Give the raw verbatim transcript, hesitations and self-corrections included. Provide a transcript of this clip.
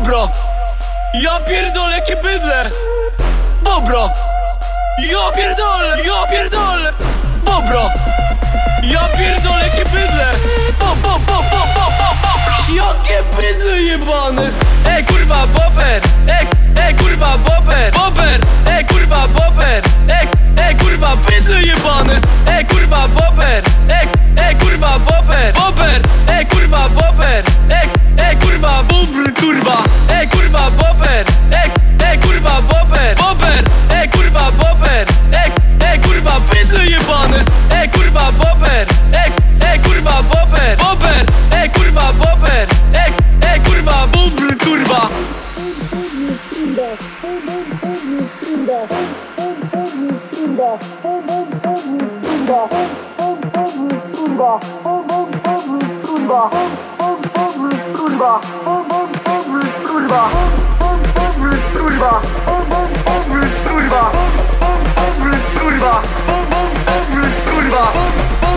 Bobro! Ja pierdolę, jakie bydle! Bobro! Ja pierdolę, ja pierdolę! Bobro! Ja pierdolę, jakie bydle! Bo, bo, bo, bo, bo, bo, bobro! Jakie bydle jebane! Ej kurwa bober! Ej, ej kurwa bober! Bober! Ej kurwa bober! Ej, ej kurwa bydle jebane! Ej kurwa bober! Ej, ej kurwa bober! Bober! Ej kurwa bober! Ej, ej kurwa bubr kurwa! Ej kurwa bober! Ej, ej kurwa bober! Bober! Ej kurwa bober! Ej, ej kurwa bydle jebane! Ej kurwa bober! Ej, ej kurwa bober! Bober! Ej kurwa bober! Ej, ej kurwa bubr kurwa! Kurwa!